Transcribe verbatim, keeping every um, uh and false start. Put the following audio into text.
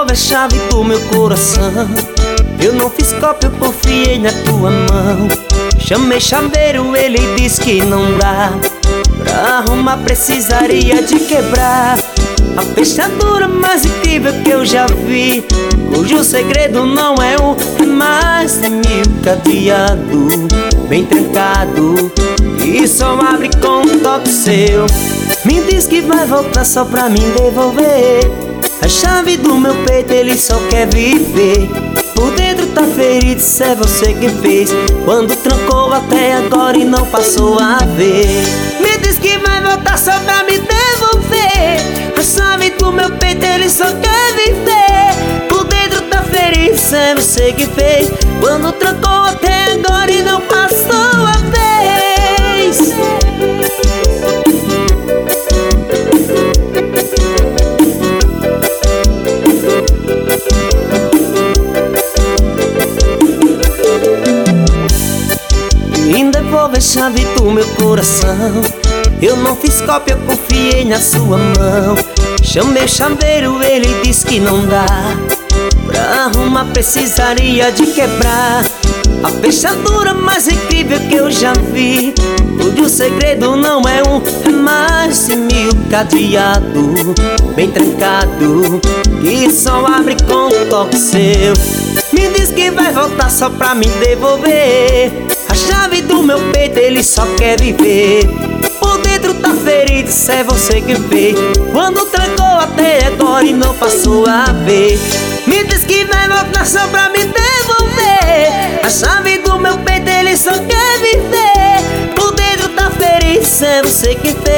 devolve a chave do meu coração. Eu não fiz cópia, eu confiei na tua mão. Chamei chaveiro, ele disse que não dá. Pra arrumar precisaria de quebrar a fechadura mais incrível que eu já vi, cujo segredo não é um, é mais de mil cadeado, bem trancado, e só abre com um toque seu. Me diz que vai voltar só pra mim devolver a chave do meu peito, ele só quer viver. Por dentro tá ferido, isso é você que fez, quando trancou até agora e não passou a ver. Me diz que vai voltar só pra me devolver a chave do meu peito, ele só quer viver. Por dentro tá ferido, isso é você que fez, quando trancou até agora e não passou a vez. Me devolve a chave do meu coração. Eu não fiz cópia, eu confiei na sua mão. Chamei o chaveiro, ele disse que não dá. Pra arrumar precisaria de quebrar a fechadura mais incrível que eu já vi, cujo segredo não é um, é mais de mil cadeado, bem trancado, que só abre com um toque seu. Me diz que vai voltar só pra me devolver a chave do meu peito, ele só quer viver. Por dentro tá ferido, isso é você que fez, quando trancou até agora e não passou a ver. Me diz que vai voltar só pra me devolver a chave do meu peito, ele só quer viver. Por dentro tá ferido, isso é você que fez,